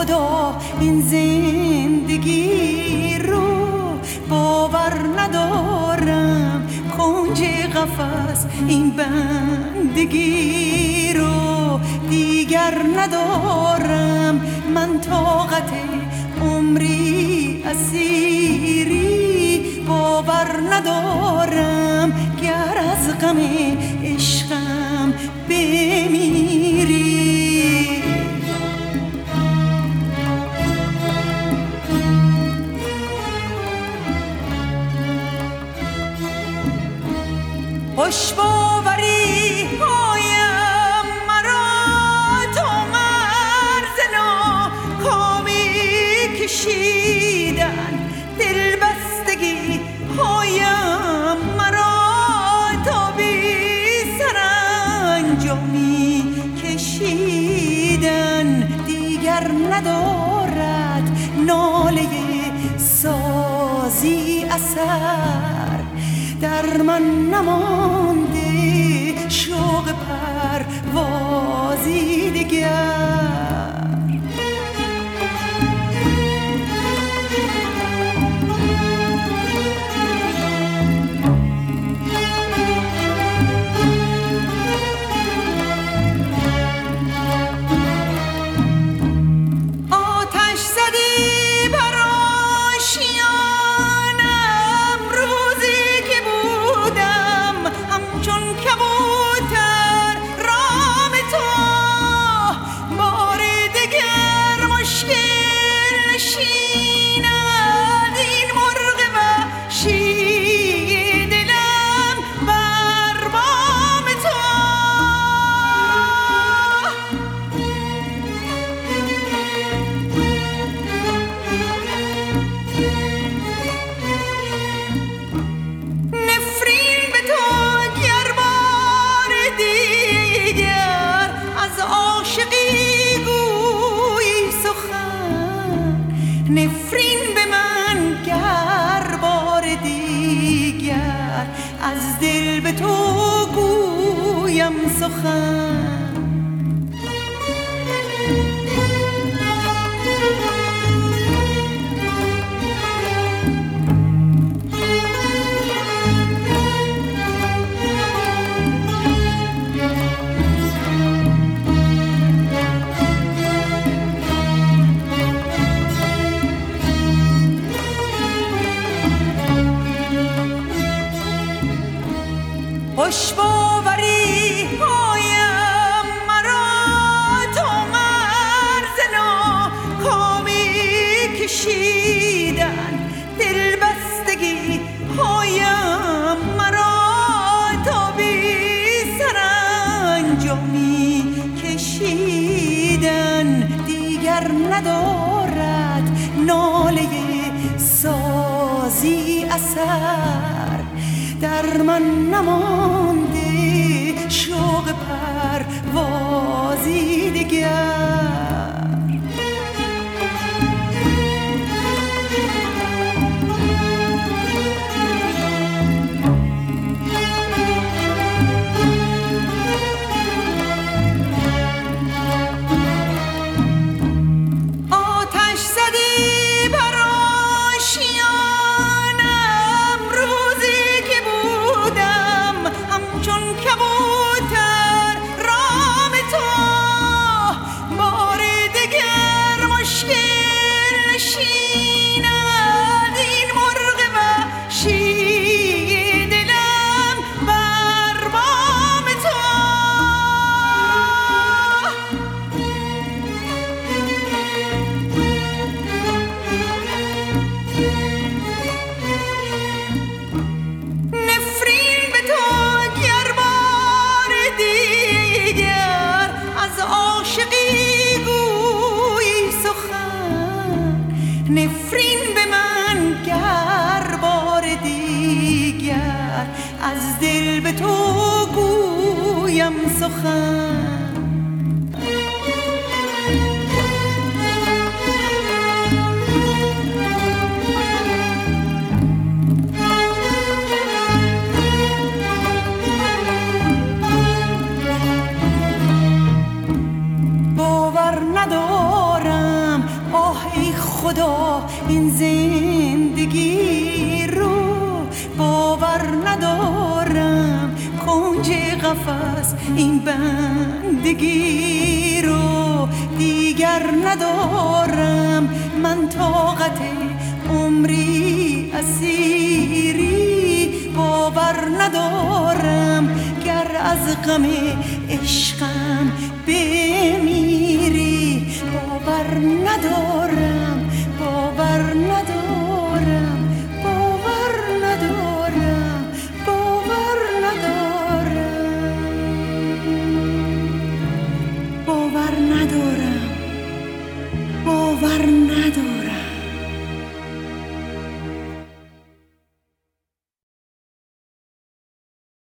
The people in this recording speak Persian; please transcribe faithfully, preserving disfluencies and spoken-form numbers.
خدا این زندگی رو باور ندارم، کنج قفس این بندگی رو دیگر ندارم. من طاقت عمری اسیری باور ندارم، گر از غم عشقم بمیری. خوش باوری هایم مرا تو مرز ناکامی کشیدن، دل بستگی هایم مرا تا بی سرانجامی کشیدن. دیگر ندارد ناله سازی اثر، در من نمانده شوق پروازی دیگر. نفرین به من گر بار دیگر، از دل به تو گویم سخن. خوش باوری هایم مرا تو مرز ناکامی کشیدن، دل بستگی هایم مرا تا بی سرانجامی کشیدن. دیگر ندارد ناله سازی اثر، در من نمانده شوق پروازی دیگر. نفرین به من گر بار دیگر، از دل به تو گویم سخن. باور ندارم این زندگی رو باور ندارم، کنج قفس این بندگی رو دیگر ندارم. من طاقت عمری اسیری باور ندارم، گر از غم عشقم بمیری باور ندارم.